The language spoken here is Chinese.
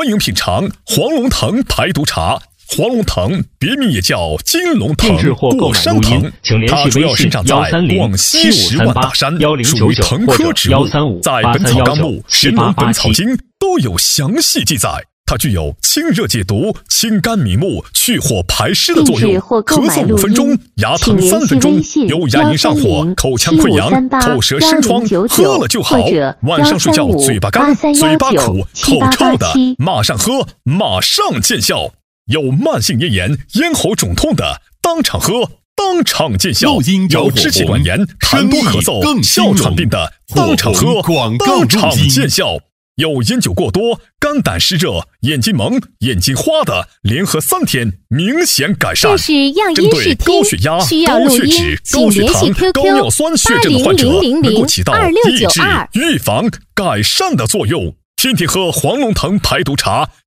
迎品尝黄龙藤排毒茶。黄龙藤别名也叫金龙藤、过山藤，它主要生长在广西10万大山，属于藤科植物，在《本草纲目》《神农本草经》都有详细记载。它具有清热解毒、清肝明目、去火排湿的作用。咳嗽5分钟，牙疼3分钟，有牙龈上火、口腔溃疡、口舌生疮，喝了就好。晚上睡觉嘴巴干、嘴巴苦、口臭的，马上喝，马上见效。有慢性咽炎、咽喉肿痛的，当场喝，当场见效；有支气管炎、痰多咳嗽、哮喘病的，当场喝，当场见效。有烟酒过多、肝胆湿热、眼睛蒙、眼睛花的，联合3天明显改善。 这是样针对高血压、高血脂、高血糖、高尿酸血症的患者，能够起到抑制、预防、改善的作用。天天喝黄龙藤排毒茶，